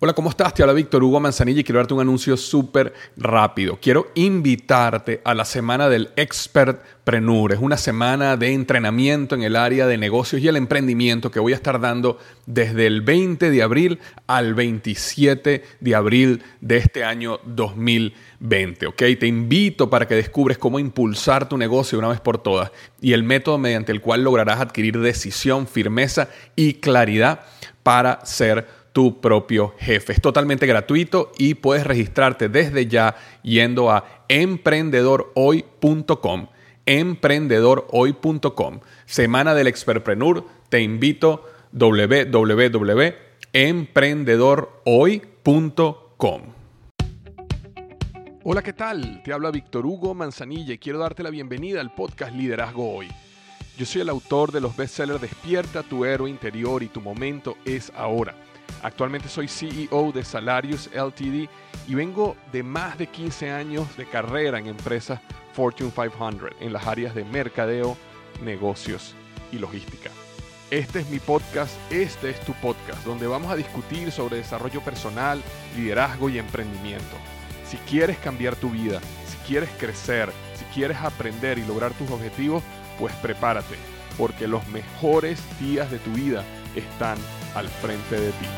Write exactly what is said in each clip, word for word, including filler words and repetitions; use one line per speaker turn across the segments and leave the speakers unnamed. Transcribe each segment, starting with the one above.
Hola, ¿cómo estás? Te habla Víctor Hugo Manzanilla y quiero darte un anuncio súper rápido. Quiero invitarte a la semana del Expertpreneur. Es una semana de entrenamiento en el área de negocios y el emprendimiento que voy a estar dando desde el veinte de abril al veintisiete de abril de este año dos mil veinte. ¿Ok? Te invito para que descubres cómo impulsar tu negocio de una vez por todas y el método mediante el cual lograrás adquirir decisión, firmeza y claridad para ser tu propio jefe. Es totalmente gratuito y puedes registrarte desde ya yendo a emprendedor hoy punto com. emprendedor hoy punto com. Semana del Expertpreneur. Te invito w w w punto emprendedor hoy punto com. Hola, ¿qué tal? Te habla Víctor Hugo Manzanilla y quiero darte la bienvenida al podcast Liderazgo Hoy. Yo soy el autor de los bestsellers Despierta tu héroe interior y Tu momento es ahora. Actualmente soy C E O de Salarius Limited y vengo de más de quince años de carrera en empresas Fortune quinientos en las áreas de mercadeo, negocios y logística. Este es mi podcast, este es tu podcast, donde vamos a discutir sobre desarrollo personal, liderazgo y emprendimiento. Si quieres cambiar tu vida, si quieres crecer, si quieres aprender y lograr tus objetivos, pues prepárate, porque los mejores días de tu vida están al frente de ti.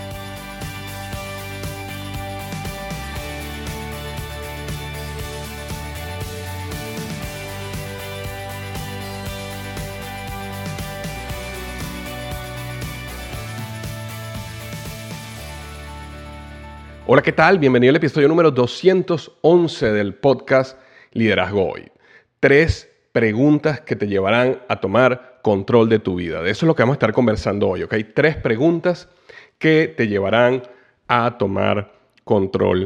Hola, ¿qué tal? Bienvenido al episodio número doscientos once del podcast Liderazgo Hoy. Tres preguntas que te llevarán a tomar control de tu vida. De eso es lo que vamos a estar conversando hoy, ¿ok? Tres preguntas que te llevarán a tomar control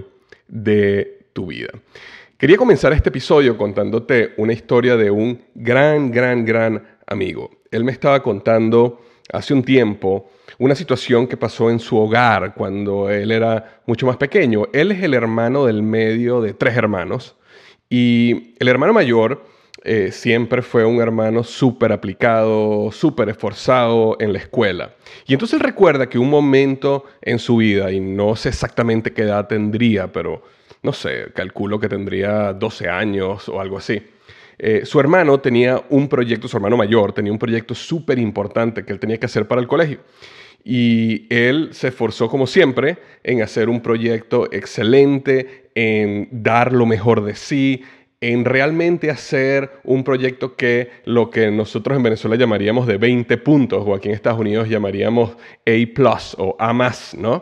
de tu vida. Quería comenzar este episodio contándote una historia de un gran, gran, gran amigo. Él me estaba contando hace un tiempo una situación que pasó en su hogar cuando él era mucho más pequeño. Él es el hermano del medio de tres hermanos y el hermano mayor eh, siempre fue un hermano súper aplicado, súper esforzado en la escuela. Y entonces él recuerda que un momento en su vida, y no sé exactamente qué edad tendría, pero no sé, calculo que tendría doce años o algo así. Eh, su hermano tenía un proyecto, su hermano mayor tenía un proyecto súper importante que él tenía que hacer para el colegio. Y él se esforzó como siempre en hacer un proyecto excelente, en dar lo mejor de sí, en realmente hacer un proyecto que lo que nosotros en Venezuela llamaríamos de veinte puntos o aquí en Estados Unidos llamaríamos A plus o A más, ¿no?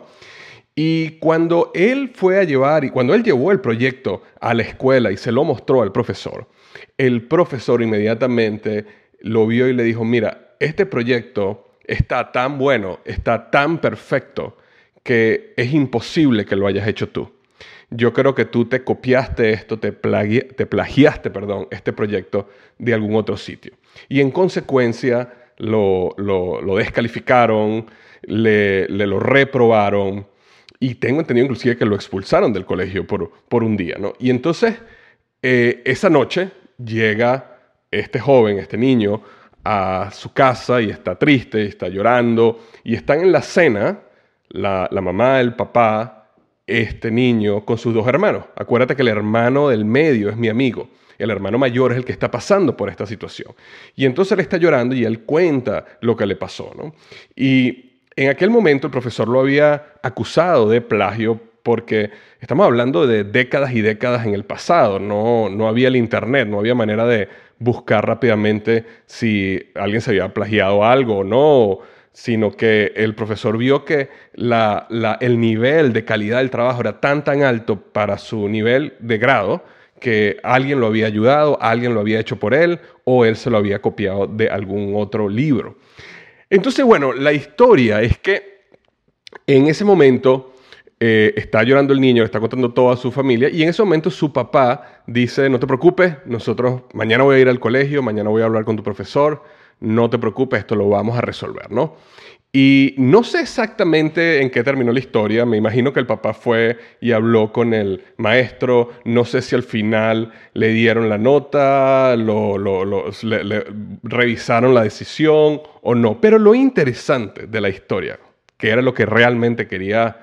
Y cuando él fue a llevar, y cuando él llevó el proyecto a la escuela y se lo mostró al profesor, el profesor inmediatamente lo vio y le dijo, mira, este proyecto está tan bueno, está tan perfecto, que es imposible que lo hayas hecho tú. Yo creo que tú te copiaste esto, te, plagi- te plagiaste, perdón, este proyecto de algún otro sitio. Y en consecuencia lo, lo, lo descalificaron, le, le lo reprobaron y tengo entendido inclusive que lo expulsaron del colegio por, por un día, ¿no? Y entonces eh, esa noche llega este joven, este niño, a su casa y está triste, y está llorando y están en la cena la, la mamá, el papá, este niño con sus dos hermanos. Acuérdate que el hermano del medio es mi amigo. El hermano mayor es el que está pasando por esta situación. Y entonces él está llorando y él cuenta lo que le pasó, ¿no? Y en aquel momento el profesor lo había acusado de plagio porque estamos hablando de décadas y décadas en el pasado. No, no había el internet, no había manera de buscar rápidamente si alguien se había plagiado algo o no, sino que el profesor vio que la, la, el nivel de calidad del trabajo era tan, tan alto para su nivel de grado que alguien lo había ayudado, alguien lo había hecho por él o él se lo había copiado de algún otro libro. Entonces, bueno, la historia es que en ese momento eh, está llorando el niño, está contando todo a su familia y en ese momento su papá dice, no te preocupes, nosotros mañana voy a ir al colegio, mañana voy a hablar con tu profesor, no te preocupes, esto lo vamos a resolver, ¿no? Y no sé exactamente en qué terminó la historia, me imagino que el papá fue y habló con el maestro, no sé si al final le dieron la nota, lo, lo, lo, le, le, revisaron la decisión o no, pero lo interesante de la historia, que era lo que realmente quería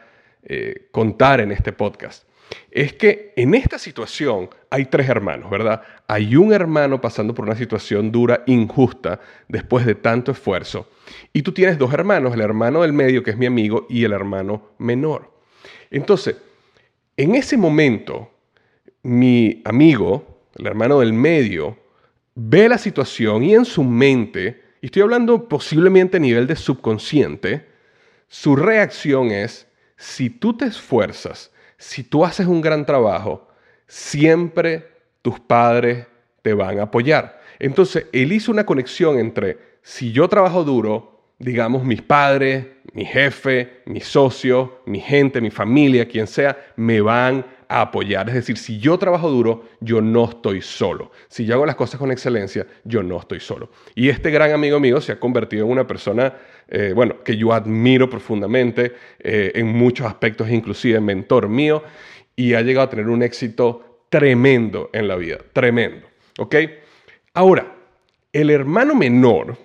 eh, contar en este podcast. Es que en esta situación hay tres hermanos, ¿verdad? Hay un hermano pasando por una situación dura, injusta, después de tanto esfuerzo. Y tú tienes dos hermanos, el hermano del medio, que es mi amigo, y el hermano menor. Entonces, en ese momento, mi amigo, el hermano del medio, ve la situación y en su mente, y estoy hablando posiblemente a nivel de subconsciente, su reacción es, si tú te esfuerzas, si tú haces un gran trabajo, siempre tus padres te van a apoyar. Entonces, él hizo una conexión entre, si yo trabajo duro, digamos, mis padres, mi jefe, mi socio, mi gente, mi familia, quien sea, me van a apoyar. Es decir, si yo trabajo duro, yo no estoy solo. Si yo hago las cosas con excelencia, yo no estoy solo. Y este gran amigo mío se ha convertido en una persona, eh, bueno, que yo admiro profundamente, eh, en muchos aspectos, inclusive mentor mío, y ha llegado a tener un éxito tremendo en la vida, tremendo. ¿Ok? Ahora, el hermano menor,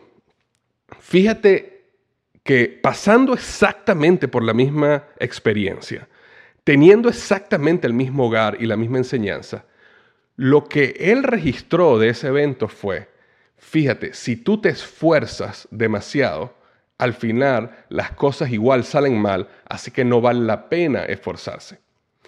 fíjate que pasando exactamente por la misma experiencia, teniendo exactamente el mismo hogar y la misma enseñanza, lo que él registró de ese evento fue, fíjate, si tú te esfuerzas demasiado, al final las cosas igual salen mal, así que no vale la pena esforzarse.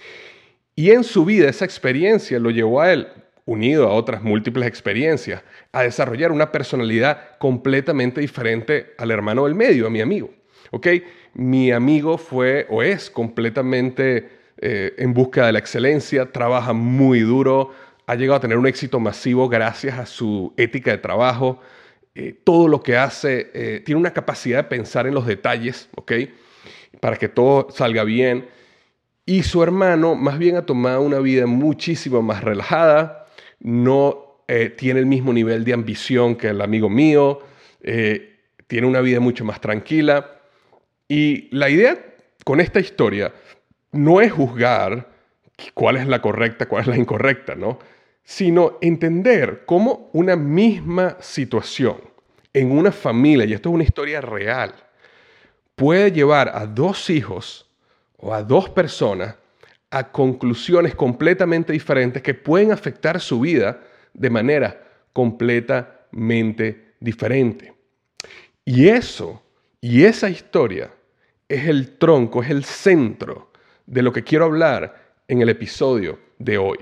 Y en su vida esa experiencia lo llevó a él, unido a otras múltiples experiencias, a desarrollar una personalidad completamente diferente al hermano del medio, a mi amigo. ¿Ok? Mi amigo fue o es completamente eh, en busca de la excelencia, trabaja muy duro, ha llegado a tener un éxito masivo gracias a su ética de trabajo. Eh, todo lo que hace, eh, tiene una capacidad de pensar en los detalles, ¿ok? Para que todo salga bien. Y su hermano más bien ha tomado una vida muchísimo más relajada, no eh, tiene el mismo nivel de ambición que el amigo mío, eh, tiene una vida mucho más tranquila. Y la idea con esta historia no es juzgar cuál es la correcta, cuál es la incorrecta, ¿no? Sino entender cómo una misma situación en una familia, y esto es una historia real, puede llevar a dos hijos o a dos personas a conclusiones completamente diferentes que pueden afectar su vida de manera completamente diferente. Y eso, y esa historia es el tronco, es el centro de lo que quiero hablar en el episodio de hoy.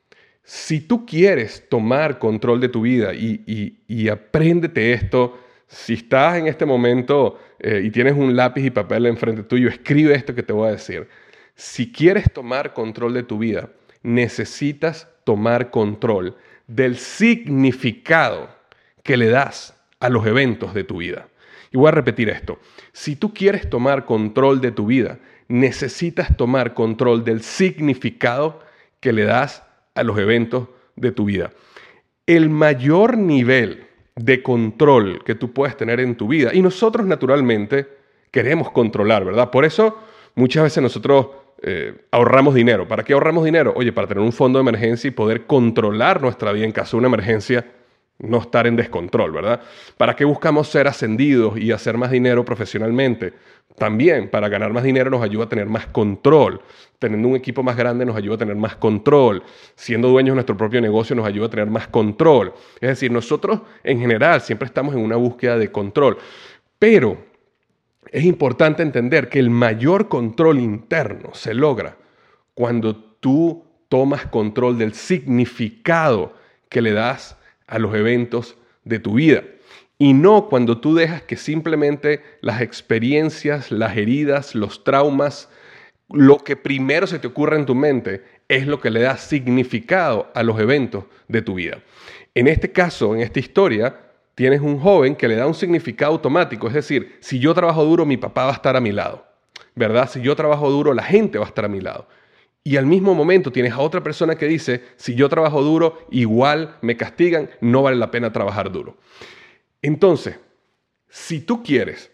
Si tú quieres tomar control de tu vida y, y, y apréndete esto, si estás en este momento eh, y tienes un lápiz y papel enfrente tuyo, escribe esto que te voy a decir. Si quieres tomar control de tu vida, necesitas tomar control del significado que le das a los eventos de tu vida. Y voy a repetir esto. Si tú quieres tomar control de tu vida, necesitas tomar control del significado que le das a los eventos de tu vida. El mayor nivel de control que tú puedes tener en tu vida, y nosotros naturalmente queremos controlar, ¿verdad? Por eso muchas veces nosotros eh, ahorramos dinero. ¿Para qué ahorramos dinero? Oye, para tener un fondo de emergencia y poder controlar nuestra vida en caso de una emergencia, no estar en descontrol, ¿verdad? ¿Para qué buscamos ser ascendidos y hacer más dinero profesionalmente? También para ganar más dinero nos ayuda a tener más control. Teniendo un equipo más grande nos ayuda a tener más control. Siendo dueños de nuestro propio negocio nos ayuda a tener más control. Es decir, nosotros en general siempre estamos en una búsqueda de control. Pero es importante entender que el mayor control interno se logra cuando tú tomas control del significado que le das a los eventos de tu vida. Y no cuando tú dejas que simplemente las experiencias, las heridas, los traumas, lo que primero se te ocurre en tu mente es lo que le da significado a los eventos de tu vida. En este caso, en esta historia, tienes un joven que le da un significado automático. Es decir, si yo trabajo duro, mi papá va a estar a mi lado, ¿verdad? Si yo trabajo duro, la gente va a estar a mi lado. Y al mismo momento tienes a otra persona que dice, si yo trabajo duro, igual me castigan, no vale la pena trabajar duro. Entonces, si tú quieres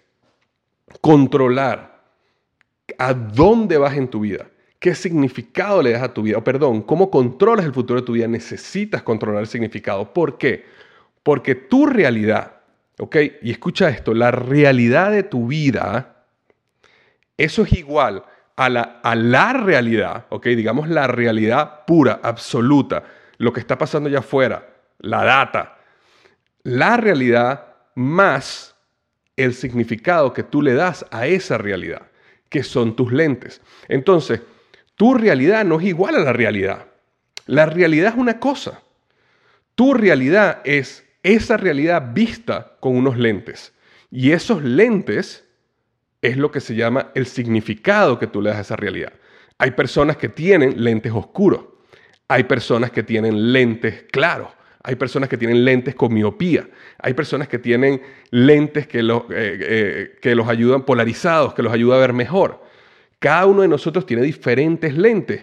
controlar a dónde vas en tu vida, qué significado le das a tu vida, o perdón, cómo controlas el futuro de tu vida, necesitas controlar el significado. ¿Por qué? Porque tu realidad, ¿ok? Y escucha esto, la realidad de tu vida, eso es igual a la, a la realidad, ¿ok? Digamos la realidad pura, absoluta, lo que está pasando allá afuera, la data, la realidad más el significado que tú le das a esa realidad, que son tus lentes. Entonces, tu realidad no es igual a la realidad. La realidad es una cosa. Tu realidad es esa realidad vista con unos lentes. Y esos lentes es lo que se llama el significado que tú le das a esa realidad. Hay personas que tienen lentes oscuros. Hay personas que tienen lentes claros. Hay personas que tienen lentes con miopía. Hay personas que tienen lentes que los, eh, eh, que los ayudan polarizados, que los ayuda a ver mejor. Cada uno de nosotros tiene diferentes lentes.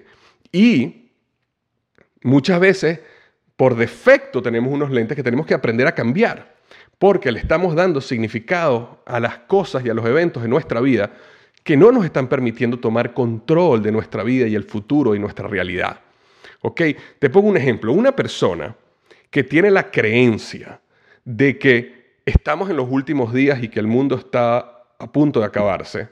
Y muchas veces, por defecto, tenemos unos lentes que tenemos que aprender a cambiar. Porque le estamos dando significado a las cosas y a los eventos de nuestra vida que no nos están permitiendo tomar control de nuestra vida y el futuro y nuestra realidad. ¿Ok? Te pongo un ejemplo. Una persona que tiene la creencia de que estamos en los últimos días y que el mundo está a punto de acabarse,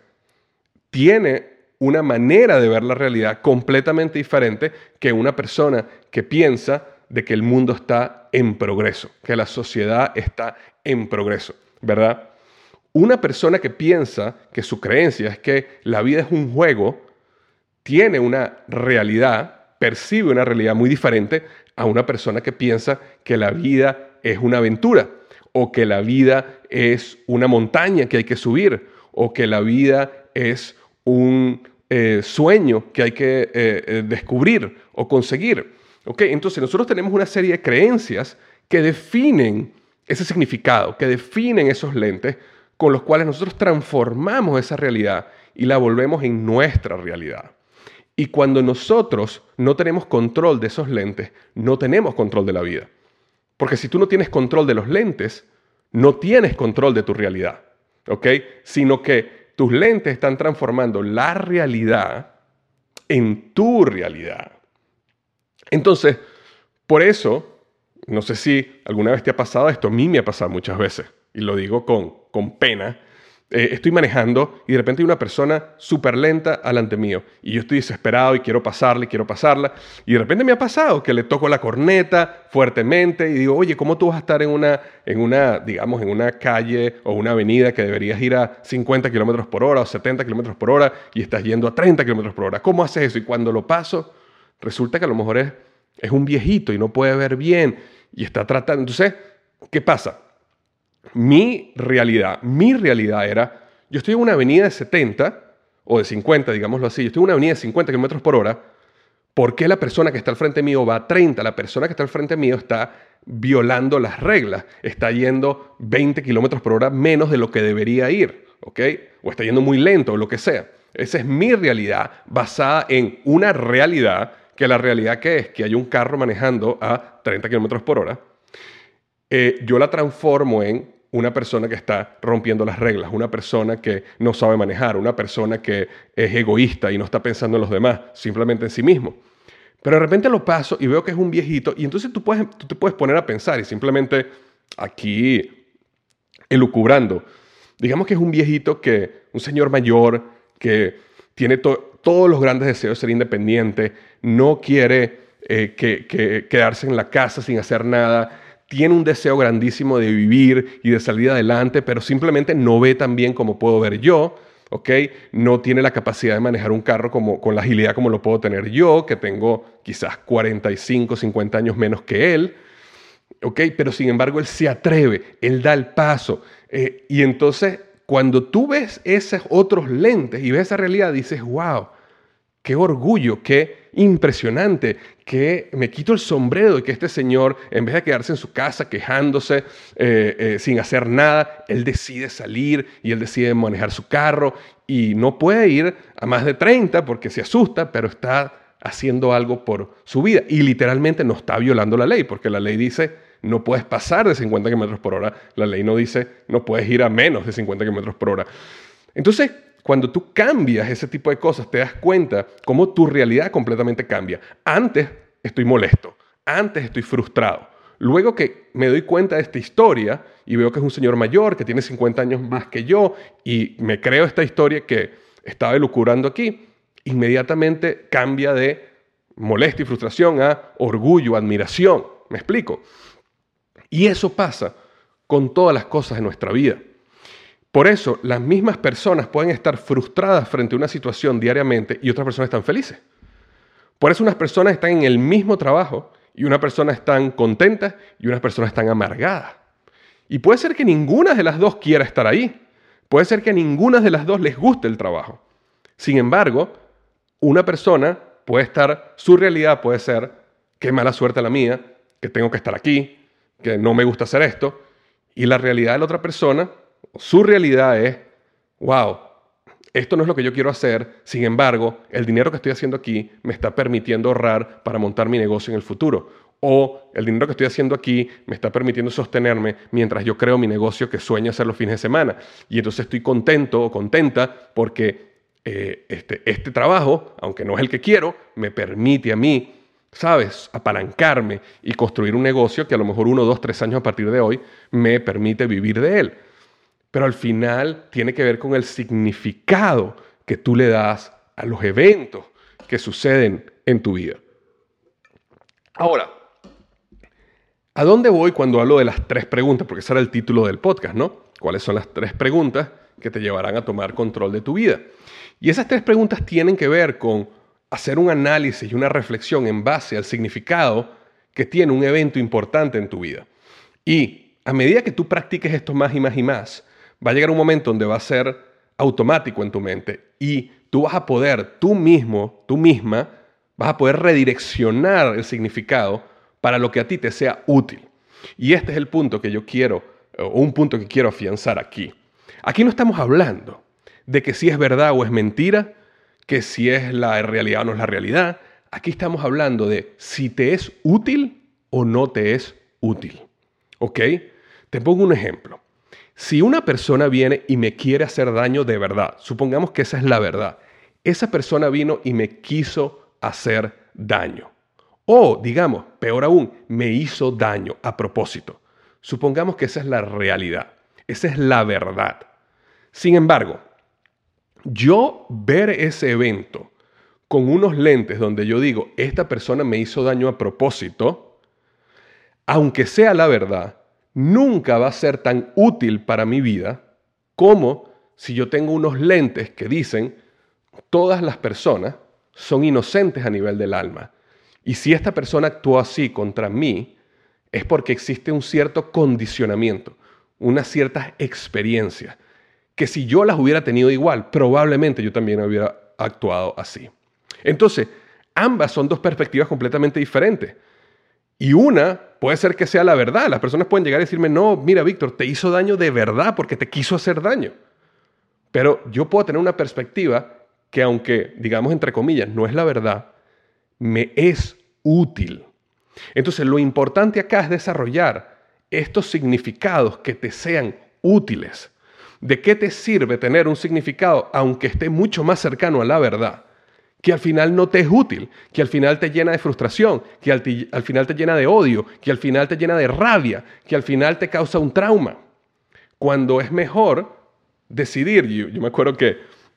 tiene una manera de ver la realidad completamente diferente que una persona que piensa de que el mundo está en progreso, que la sociedad está en progreso, ¿verdad? Una persona que piensa que su creencia es que la vida es un juego, tiene una realidad, percibe una realidad muy diferente a una persona que piensa que la vida es una aventura, o que la vida es una montaña que hay que subir, o que la vida es un eh, sueño que hay que eh, eh, descubrir o conseguir. ¿Okay? Entonces nosotros tenemos una serie de creencias que definen ese significado, que definen esos lentes con los cuales nosotros transformamos esa realidad y la volvemos en nuestra realidad. Y cuando nosotros no tenemos control de esos lentes, no tenemos control de la vida. Porque si tú no tienes control de los lentes, no tienes control de tu realidad, ¿ok? Sino que tus lentes están transformando la realidad en tu realidad. Entonces, por eso, no sé si alguna vez te ha pasado esto, a mí me ha pasado muchas veces, y lo digo con, con pena. Eh, estoy manejando y de repente hay una persona súper lenta delante mío y yo estoy desesperado y quiero pasarla y quiero pasarla y de repente me ha pasado que le toco la corneta fuertemente y digo, oye, ¿cómo tú vas a estar en una, en una, digamos, en una calle o una avenida que deberías ir a cincuenta kilómetros por hora o setenta kilómetros por hora y estás yendo a treinta kilómetros por hora? ¿Cómo haces eso? Y cuando lo paso, resulta que a lo mejor es, es un viejito y no puede ver bien y está tratando. Entonces, ¿qué pasa? Mi realidad, mi realidad era, yo estoy en una avenida de setenta o de cincuenta, digámoslo así, yo estoy en una avenida de cincuenta kilómetros por hora, ¿por qué la persona que está al frente mío va a treinta? La persona que está al frente mío está violando las reglas, está yendo veinte kilómetros por hora menos de lo que debería ir, ¿ok? O está yendo muy lento o lo que sea. Esa es mi realidad basada en una realidad, que la realidad que es que hay un carro manejando a treinta kilómetros por hora. Eh, yo la transformo en una persona que está rompiendo las reglas, una persona que no sabe manejar, una persona que es egoísta y no está pensando en los demás, simplemente en sí mismo. Pero de repente lo paso y veo que es un viejito y entonces tú, puedes, tú te puedes poner a pensar y simplemente aquí elucubrando. Digamos que es un viejito, que un señor mayor que tiene to- todos los grandes deseos de ser independiente, no quiere eh, que, que quedarse en la casa sin hacer nada, tiene un deseo grandísimo de vivir y de salir adelante, pero simplemente no ve tan bien como puedo ver yo, ¿ok? No tiene la capacidad de manejar un carro como, con la agilidad como lo puedo tener yo, que tengo quizás cuarenta y cinco, cincuenta años menos que él, ¿ok? Pero sin embargo él se atreve, él da el paso. Eh, y entonces cuando tú ves esos otros lentes y ves esa realidad, dices, wow, qué orgullo, qué impresionante, que me quito el sombrero de que este señor, en vez de quedarse en su casa quejándose eh, eh, sin hacer nada, él decide salir y él decide manejar su carro y no puede ir a más de treinta porque se asusta, pero está haciendo algo por su vida y literalmente no está violando la ley, porque la ley dice no puedes pasar de cincuenta kilómetros por hora, la ley no dice no puedes ir a menos de cincuenta kilómetros por hora. Entonces, cuando tú cambias ese tipo de cosas, te das cuenta cómo tu realidad completamente cambia. Antes estoy molesto, antes estoy frustrado. Luego que me doy cuenta de esta historia y veo que es un señor mayor que tiene cincuenta años más que yo y me creo esta historia que estaba elucubrando aquí, inmediatamente cambia de molestia y frustración a orgullo, admiración. ¿Me explico? Y eso pasa con todas las cosas de nuestra vida. Por eso, las mismas personas pueden estar frustradas frente a una situación diariamente y otras personas están felices. Por eso unas personas están en el mismo trabajo y unas personas están contentas y unas personas están amargadas. Y puede ser que ninguna de las dos quiera estar ahí. Puede ser que a ninguna de las dos les guste el trabajo. Sin embargo, una persona puede estar, su realidad puede ser, qué mala suerte la mía, que tengo que estar aquí, que no me gusta hacer esto. Y la realidad de la otra persona, su realidad es, wow, esto no es lo que yo quiero hacer, sin embargo, el dinero que estoy haciendo aquí me está permitiendo ahorrar para montar mi negocio en el futuro. O el dinero que estoy haciendo aquí me está permitiendo sostenerme mientras yo creo mi negocio que sueño hacer los fines de semana. Y entonces estoy contento o contenta porque eh, este, este trabajo, aunque no es el que quiero, me permite a mí, ¿sabes?, apalancarme y construir un negocio que a lo mejor uno, dos, tres años a partir de hoy me permite vivir de él. Pero al final tiene que ver con el significado que tú le das a los eventos que suceden en tu vida. Ahora, ¿a dónde voy cuando hablo de las tres preguntas? Porque ese era el título del podcast, ¿no? ¿Cuáles son las tres preguntas que te llevarán a tomar control de tu vida? Y esas tres preguntas tienen que ver con hacer un análisis y una reflexión en base al significado que tiene un evento importante en tu vida. Y a medida que tú practiques esto más y más y más, va a llegar un momento donde va a ser automático en tu mente y tú vas a poder, tú mismo, tú misma, vas a poder redireccionar el significado para lo que a ti te sea útil. Y este es el punto que yo quiero, o un punto que quiero afianzar aquí. Aquí no estamos hablando de que si es verdad o es mentira, que si es la realidad o no es la realidad. Aquí estamos hablando de si te es útil o no te es útil. ¿Ok? Te pongo un ejemplo. Si una persona viene y me quiere hacer daño de verdad, supongamos que esa es la verdad, esa persona vino y me quiso hacer daño. O, digamos, peor aún, me hizo daño a propósito. Supongamos que esa es la realidad, esa es la verdad. Sin embargo, yo ver ese evento con unos lentes donde yo digo, esta persona me hizo daño a propósito, aunque sea la verdad, nunca va a ser tan útil para mi vida como si yo tengo unos lentes que dicen todas las personas son inocentes a nivel del alma. Y si esta persona actuó así contra mí, es porque existe un cierto condicionamiento, unas ciertas experiencias, que si yo las hubiera tenido igual, probablemente yo también hubiera actuado así. Entonces, ambas son dos perspectivas completamente diferentes. Y una puede ser que sea la verdad. Las personas pueden llegar a decirme, no, mira, Víctor, te hizo daño de verdad porque te quiso hacer daño. Pero yo puedo tener una perspectiva que, aunque, digamos, entre comillas, no es la verdad, me es útil. Entonces, lo importante acá es desarrollar estos significados que te sean útiles. ¿De qué te sirve tener un significado, aunque esté mucho más cercano a la verdad, que al final no te es útil, que al final te llena de frustración, que al, ti, al final te llena de odio, que al final te llena de rabia, que al final te causa un trauma? Cuando es mejor decidir. Yo, yo me acuerdo que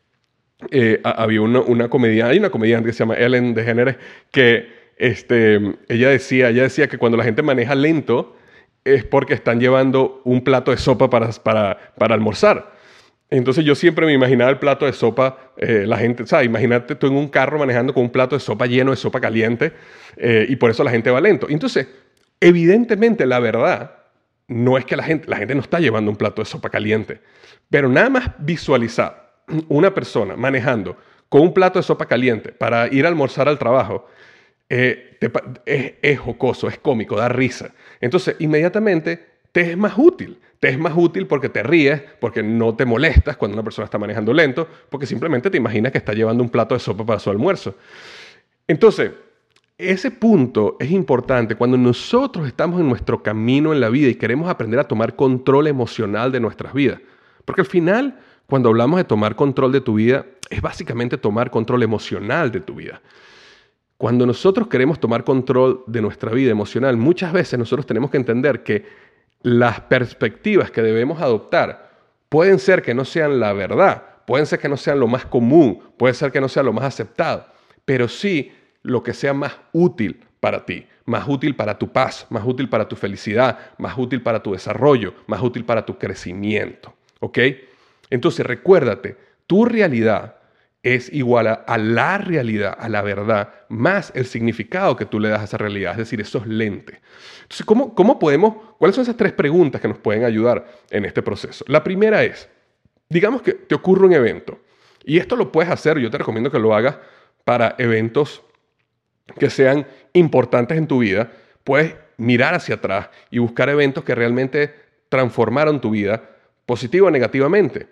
eh, había una, una comediante, hay una comediante que se llama Ellen DeGeneres, que este, ella, decía, ella decía que cuando la gente maneja lento es porque están llevando un plato de sopa para, para, para almorzar. Entonces yo siempre me imaginaba el plato de sopa, eh, la gente, ¿sabes? Imagínate tú en un carro manejando con un plato de sopa lleno de sopa caliente eh, y por eso la gente va lento. Entonces, evidentemente la verdad no es que la gente, la gente no está llevando un plato de sopa caliente, pero nada más visualizar una persona manejando con un plato de sopa caliente para ir a almorzar al trabajo, eh, te, es, es jocoso, es cómico, da risa. Entonces, inmediatamente te es más útil. Te es más útil porque te ríes, porque no te molestas cuando una persona está manejando lento, porque simplemente te imaginas que está llevando un plato de sopa para su almuerzo. Entonces, ese punto es importante cuando nosotros estamos en nuestro camino en la vida y queremos aprender a tomar control emocional de nuestras vidas. Porque al final, cuando hablamos de tomar control de tu vida, es básicamente tomar control emocional de tu vida. Cuando nosotros queremos tomar control de nuestra vida emocional, muchas veces nosotros tenemos que entender que las perspectivas que debemos adoptar pueden ser que no sean la verdad, pueden ser que no sean lo más común, puede ser que no sea lo más aceptado, pero sí lo que sea más útil para ti, más útil para tu paz, más útil para tu felicidad, más útil para tu desarrollo, más útil para tu crecimiento. ¿Ok? Entonces recuérdate, tu realidad es igual a, a la realidad, a la verdad, más el significado que tú le das a esa realidad, es decir, esos lentes. Entonces, ¿cómo, cómo podemos, cuáles son esas tres preguntas que nos pueden ayudar en este proceso? La primera es, digamos que te ocurre un evento, y esto lo puedes hacer, yo te recomiendo que lo hagas para eventos que sean importantes en tu vida. Puedes mirar hacia atrás y buscar eventos que realmente transformaron tu vida, positivo o negativamente.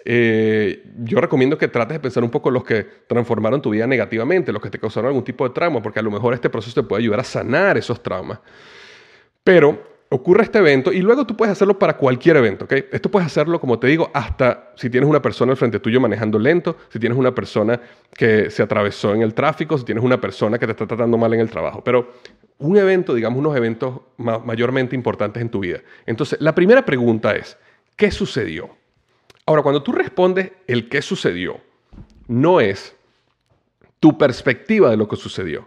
Eh, yo recomiendo que trates de pensar un poco en los que transformaron tu vida negativamente, los que te causaron algún tipo de trauma, porque a lo mejor este proceso te puede ayudar a sanar esos traumas. Pero ocurre este evento y luego tú puedes hacerlo para cualquier evento, ¿ok? Esto puedes hacerlo, como te digo, hasta si tienes una persona al frente tuyo manejando lento, si tienes una persona que se atravesó en el tráfico, si tienes una persona que te está tratando mal en el trabajo. Pero un evento, digamos, unos eventos ma- mayormente importantes en tu vida. Entonces, la primera pregunta es, ¿qué sucedió? Ahora, cuando tú respondes el qué sucedió, no es tu perspectiva de lo que sucedió.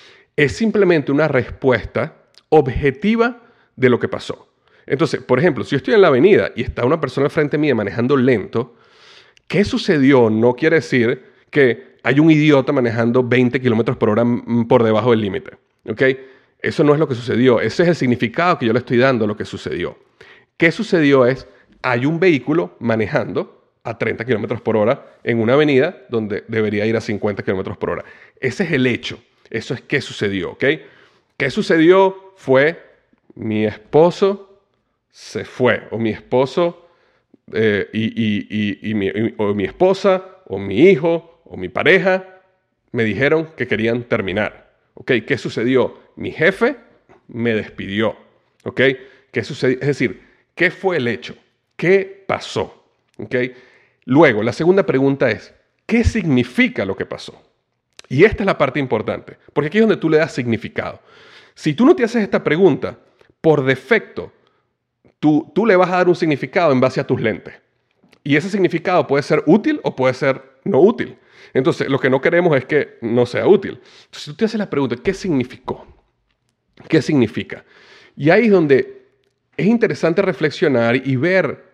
Es simplemente una respuesta objetiva de lo que pasó. Entonces, por ejemplo, si yo estoy en la avenida y está una persona al frente mía manejando lento, ¿qué sucedió? No quiere decir que hay un idiota manejando veinte kilómetros por hora por debajo del límite. ¿Ok? Eso no es lo que sucedió. Ese es el significado que yo le estoy dando a lo que sucedió. ¿Qué sucedió? Es hay un vehículo manejando a treinta kilómetros por hora en una avenida donde debería ir a cincuenta kilómetros por hora. Ese es el hecho. Eso es qué sucedió, ¿ok? ¿Qué sucedió? Fue mi esposo se fue, o mi esposo eh, y, y, y, y mi, y, o mi esposa, o mi hijo, o mi pareja me dijeron que querían terminar, ¿ok? ¿Qué sucedió? Mi jefe me despidió, ¿ok? ¿Qué sucedió? Es decir, ¿qué fue el hecho? ¿Qué pasó? ¿Okay? Luego, la segunda pregunta es, ¿qué significa lo que pasó? Y esta es la parte importante, porque aquí es donde tú le das significado. Si tú no te haces esta pregunta, por defecto, tú, tú le vas a dar un significado en base a tus lentes. Y ese significado puede ser útil o puede ser no útil. Entonces, lo que no queremos es que no sea útil. Entonces, si tú te haces la pregunta, ¿qué significó? ¿Qué significa? Y ahí es donde es interesante reflexionar y ver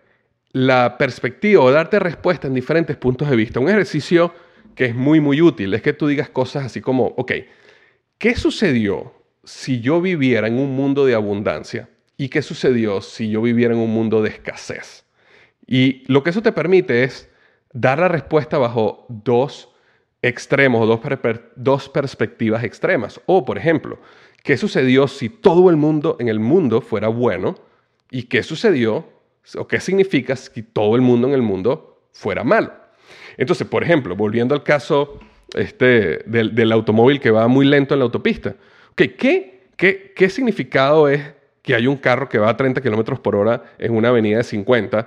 la perspectiva o darte respuesta en diferentes puntos de vista. Un ejercicio que es muy, muy útil es que tú digas cosas así como, ok, ¿qué sucedió si yo viviera en un mundo de abundancia? ¿Y qué sucedió si yo viviera en un mundo de escasez? Y lo que eso te permite es dar la respuesta bajo dos extremos o dos, per- dos perspectivas extremas. O, por ejemplo, ¿qué sucedió si todo el mundo en el mundo fuera bueno? ¿Y qué sucedió o qué significa si todo el mundo en el mundo fuera malo? Entonces, por ejemplo, volviendo al caso este, del, del automóvil que va muy lento en la autopista. Okay, ¿qué, qué, ¿Qué significado es que hay un carro que va a treinta kilómetros por hora en una avenida de cincuenta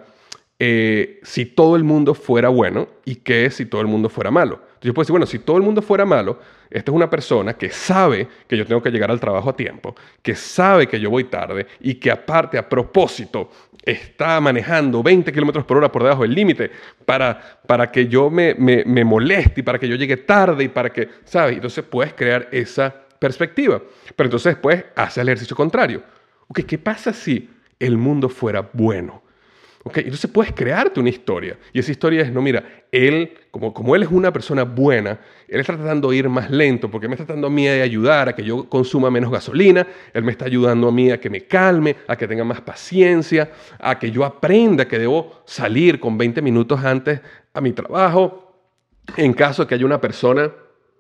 eh, si todo el mundo fuera bueno y qué si todo el mundo fuera malo? Entonces yo puedo decir, bueno, si todo el mundo fuera malo, esta es una persona que sabe que yo tengo que llegar al trabajo a tiempo, que sabe que yo voy tarde y que aparte, a propósito, está manejando veinte kilómetros por hora por debajo del límite para, para que yo me, me, me moleste y para que yo llegue tarde y para que, ¿sabes? Entonces puedes crear esa perspectiva. Pero entonces después haces el ejercicio contrario. Ok, ¿qué pasa si el mundo fuera bueno? Okay, entonces puedes crearte una historia. Y esa historia es, no, mira, él, como, como él es una persona buena, él está tratando de ir más lento porque me está tratando a mí de ayudar a que yo consuma menos gasolina, él me está ayudando a mí a que me calme, a que tenga más paciencia, a que yo aprenda que debo salir con veinte minutos antes a mi trabajo. En caso de que haya una persona,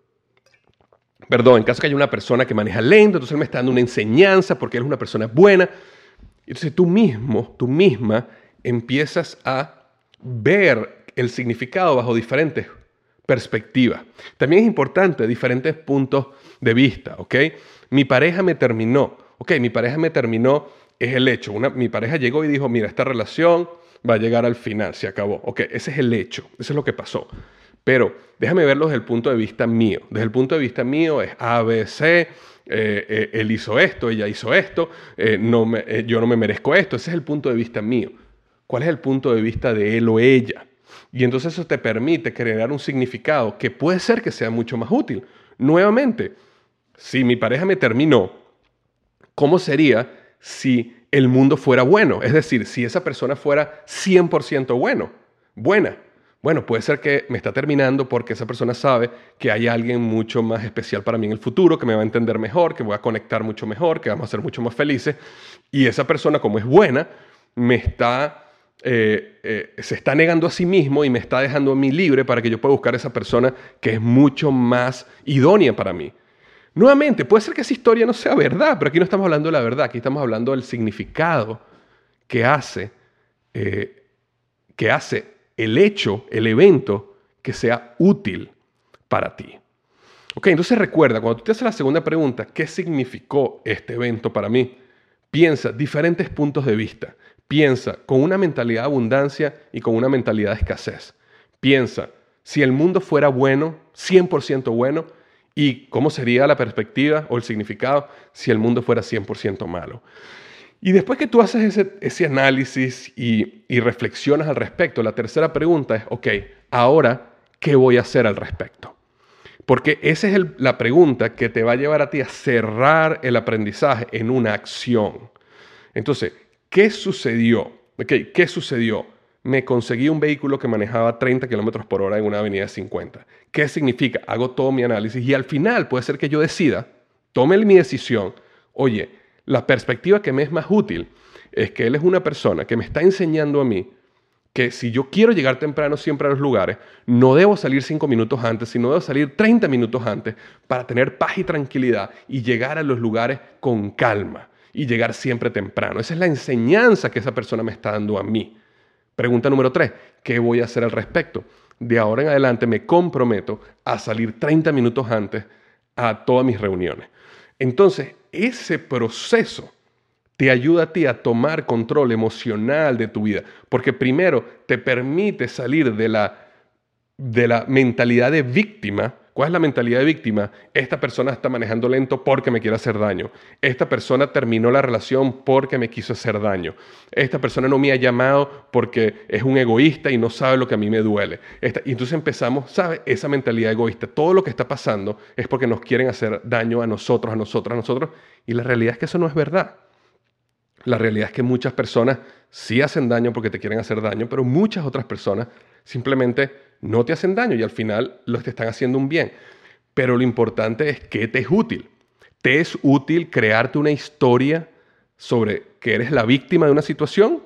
perdón, en caso de que haya una persona que maneja lento, entonces él me está dando una enseñanza porque él es una persona buena. Entonces tú mismo, tú misma, empiezas a ver el significado bajo diferentes perspectivas. También es importante diferentes puntos de vista, ¿ok? Mi pareja me terminó, ¿ok? Mi pareja me terminó es el hecho. Una, mi pareja llegó y dijo, mira, esta relación va a llegar al final, se acabó. Ok, ese es el hecho, eso es lo que pasó. Pero déjame verlo desde el punto de vista mío. Desde el punto de vista mío es A, B, C, eh, eh, él hizo esto, ella hizo esto, eh, no me, eh, yo no me merezco esto. Ese es el punto de vista mío. ¿Cuál es el punto de vista de él o ella? Y entonces eso te permite crear un significado que puede ser que sea mucho más útil. Nuevamente, si mi pareja me terminó, ¿cómo sería si el mundo fuera bueno? Es decir, si esa persona fuera cien por ciento bueno, buena. Bueno, puede ser que me está terminando porque esa persona sabe que hay alguien mucho más especial para mí en el futuro, que me va a entender mejor, que voy a conectar mucho mejor, que vamos a ser mucho más felices. Y esa persona, como es buena, me está, eh, eh, se está negando a sí mismo y me está dejando a mí libre para que yo pueda buscar a esa persona que es mucho más idónea para mí. Nuevamente, puede ser que esa historia no sea verdad, pero aquí no estamos hablando de la verdad, aquí estamos hablando del significado que hace, eh, que hace el hecho, el evento, que sea útil para ti. Ok, entonces recuerda, cuando tú te haces la segunda pregunta, ¿qué significó este evento para mí? Piensa diferentes puntos de vista. Piensa con una mentalidad de abundancia y con una mentalidad de escasez. Piensa, si el mundo fuera bueno, cien por ciento bueno, ¿y cómo sería la perspectiva o el significado si el mundo fuera cien por ciento malo? Y después que tú haces ese, ese análisis y, y reflexionas al respecto, la tercera pregunta es, ok, ahora, ¿qué voy a hacer al respecto? Porque esa es el, la pregunta que te va a llevar a ti a cerrar el aprendizaje en una acción. Entonces, ¿qué sucedió? Okay, ¿qué sucedió? Me conseguí un vehículo que manejaba treinta kilómetros por hora en una avenida de cincuenta. ¿Qué significa? Hago todo mi análisis y al final puede ser que yo decida, tome mi decisión, oye, la perspectiva que me es más útil es que él es una persona que me está enseñando a mí que si yo quiero llegar temprano siempre a los lugares, no debo salir cinco minutos antes, sino debo salir treinta minutos antes para tener paz y tranquilidad y llegar a los lugares con calma y llegar siempre temprano. Esa es la enseñanza que esa persona me está dando a mí. Pregunta número tres, ¿qué voy a hacer al respecto? De ahora en adelante me comprometo a salir treinta minutos antes a todas mis reuniones. Entonces, ese proceso te ayuda a ti a tomar control emocional de tu vida, porque primero te permite salir de la, de la mentalidad de víctima. ¿Cuál es la mentalidad de víctima? Esta persona está manejando lento porque me quiere hacer daño. Esta persona terminó la relación porque me quiso hacer daño. Esta persona no me ha llamado porque es un egoísta y no sabe lo que a mí me duele. Esta, y entonces empezamos, ¿sabes? Esa mentalidad egoísta. Todo lo que está pasando es porque nos quieren hacer daño a nosotros, a nosotros, a nosotros. Y la realidad es que eso no es verdad. La realidad es que muchas personas sí hacen daño porque te quieren hacer daño, pero muchas otras personas simplemente no te hacen daño y al final los te están haciendo un bien. Pero lo importante es que te es útil. ¿Te es útil crearte una historia sobre que eres la víctima de una situación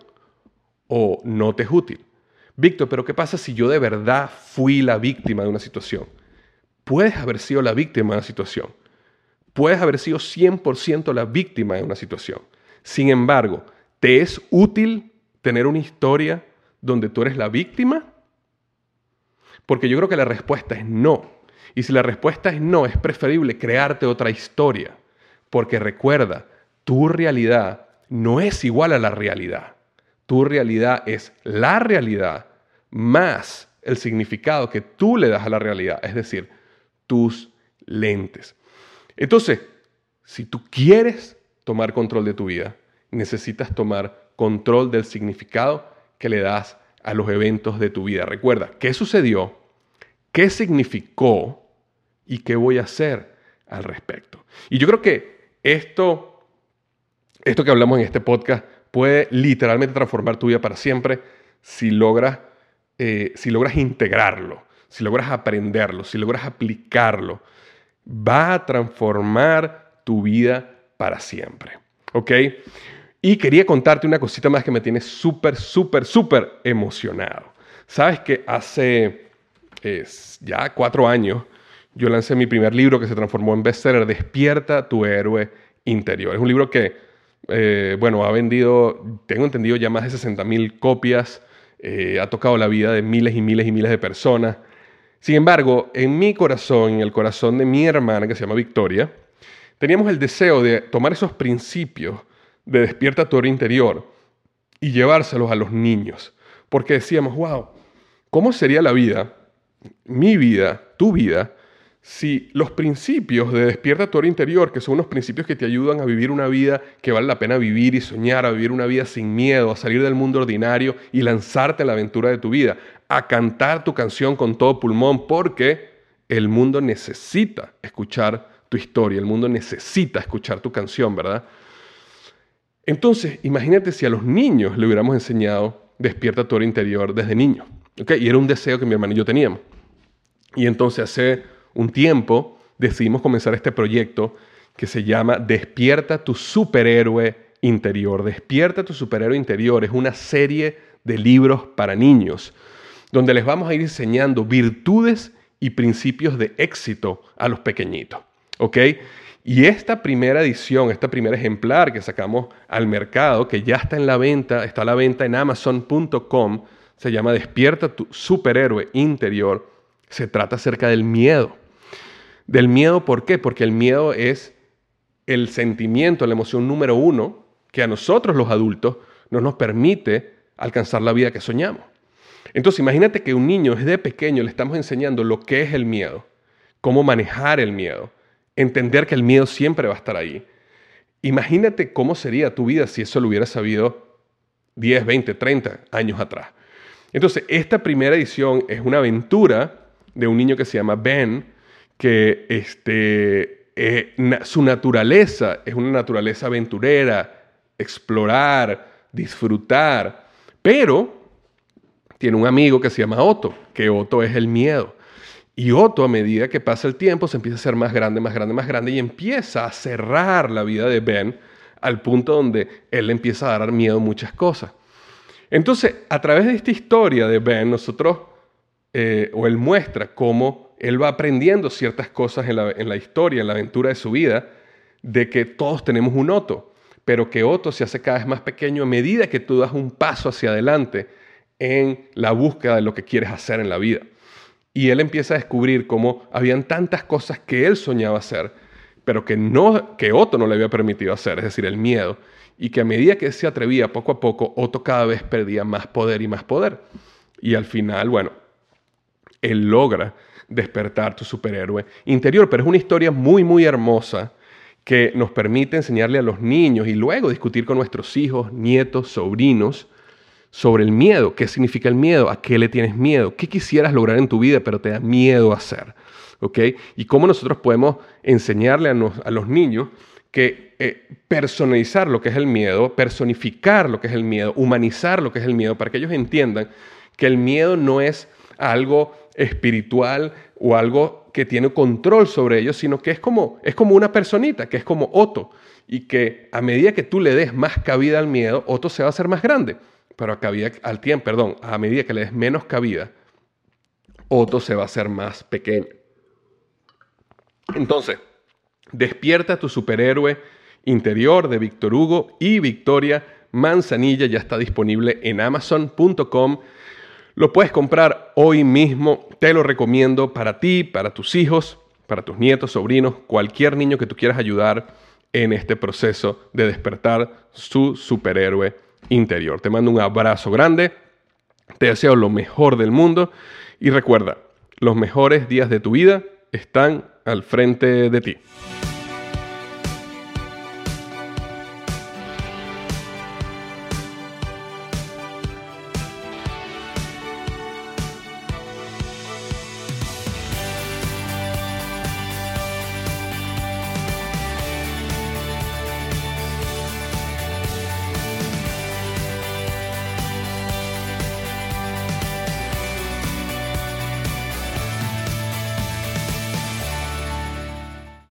o no te es útil? Víctor, pero ¿qué pasa si yo de verdad fui la víctima de una situación? Puedes haber sido la víctima de una situación. Puedes haber sido cien por ciento la víctima de una situación. Sin embargo, ¿te es útil tener una historia donde tú eres la víctima? Porque yo creo que la respuesta es no. Y si la respuesta es no, es preferible crearte otra historia. Porque recuerda, tu realidad no es igual a la realidad. Tu realidad es la realidad más el significado que tú le das a la realidad, es decir, tus lentes. Entonces, si tú quieres tomar control de tu vida, necesitas tomar control del significado que le das a los eventos de tu vida. Recuerda, ¿qué sucedió? ¿Qué significó? ¿Y qué voy a hacer al respecto? Y yo creo que esto, esto que hablamos en este podcast puede literalmente transformar tu vida para siempre si logras, eh, si logras integrarlo, si logras aprenderlo, si logras aplicarlo. Va a transformar tu vida para siempre. ¿Ok? Y quería contarte una cosita más que me tiene súper, súper, súper emocionado. Sabes que hace eh, ya cuatro años yo lancé mi primer libro que se transformó en bestseller, Despierta tu héroe interior. Es un libro que, eh, bueno, ha vendido, tengo entendido, ya más de sesenta mil copias. Eh, ha tocado la vida de miles y miles y miles de personas. Sin embargo, en mi corazón, en el corazón de mi hermana, que se llama Victoria, teníamos el deseo de tomar esos principios de Despierta tu héroe interior y llevárselos a los niños. Porque decíamos, wow, ¿cómo sería la vida, mi vida, tu vida, si los principios de Despierta tu Héroe Interior, que son unos principios que te ayudan a vivir una vida que vale la pena vivir y soñar, a vivir una vida sin miedo, a salir del mundo ordinario y lanzarte en la aventura de tu vida, a cantar tu canción con todo pulmón, porque el mundo necesita escuchar tu historia, el mundo necesita escuchar tu canción, ¿verdad? Entonces, imagínate si a los niños le hubiéramos enseñado Despierta tu Héroe Interior desde niños, ¿ok? Y era un deseo que mi hermano y yo teníamos. Y entonces hace un tiempo decidimos comenzar este proyecto que se llama Despierta tu Superhéroe Interior. Despierta tu Superhéroe Interior es una serie de libros para niños donde les vamos a ir enseñando virtudes y principios de éxito a los pequeñitos, ¿ok? Y esta primera edición, este primer ejemplar que sacamos al mercado, que ya está en la venta, está a la venta en amazon punto com, se llama Despierta tu Superhéroe Interior. Se trata acerca del miedo. Del miedo, ¿por qué? Porque el miedo es el sentimiento, la emoción número uno que a nosotros los adultos no nos permite alcanzar la vida que soñamos. Entonces, imagínate que un niño desde pequeño le estamos enseñando lo que es el miedo, cómo manejar el miedo, entender que el miedo siempre va a estar ahí. Imagínate cómo sería tu vida si eso lo hubieras sabido diez, veinte, treinta años atrás. Entonces, esta primera edición es una aventura de un niño que se llama Ben, que este, eh, na, su naturaleza es una naturaleza aventurera, explorar, disfrutar, pero tiene un amigo que se llama Otto, que Otto es el miedo. Y Otto, a medida que pasa el tiempo, se empieza a hacer más grande, más grande, más grande y empieza a cerrar la vida de Ben al punto donde él le empieza a dar miedo a muchas cosas. Entonces, a través de esta historia de Ben, nosotros, eh, o él muestra cómo él va aprendiendo ciertas cosas en la, en la historia, en la aventura de su vida, de que todos tenemos un Otto, pero que Otto se hace cada vez más pequeño a medida que tú das un paso hacia adelante en la búsqueda de lo que quieres hacer en la vida. Y él empieza a descubrir cómo habían tantas cosas que él soñaba hacer, pero que, no, que Otto no le había permitido hacer, es decir, el miedo. Y que a medida que se atrevía, poco a poco, Otto cada vez perdía más poder y más poder. Y al final, bueno, él logra despertar tu superhéroe interior. Pero es una historia muy, muy hermosa que nos permite enseñarle a los niños y luego discutir con nuestros hijos, nietos, sobrinos, sobre el miedo. ¿Qué significa el miedo? ¿A qué le tienes miedo? ¿Qué quisieras lograr en tu vida pero te da miedo hacer? ¿Ok? Y cómo nosotros podemos enseñarle a, nos, a los niños que eh, personalizar lo que es el miedo, personificar lo que es el miedo, humanizar lo que es el miedo, para que ellos entiendan que el miedo no es algo espiritual o algo que tiene control sobre ellos, sino que es como, es como una personita, que es como Otto, y que a medida que tú le des más cabida al miedo, Otto se va a hacer más grande. Pero a, cabida, al tiempo, perdón, a medida que le des menos cabida, Otto se va a hacer más pequeño. Entonces, Despierta tu Superhéroe Interior de Víctor Hugo y Victoria Manzanilla ya está disponible en amazon punto com. Lo puedes comprar hoy mismo. Te lo recomiendo para ti, para tus hijos, para tus nietos, sobrinos, cualquier niño que tú quieras ayudar en este proceso de despertar su superhéroe interior. Te mando un abrazo grande, te deseo lo mejor del mundo y recuerda, los mejores días de tu vida están al frente de ti.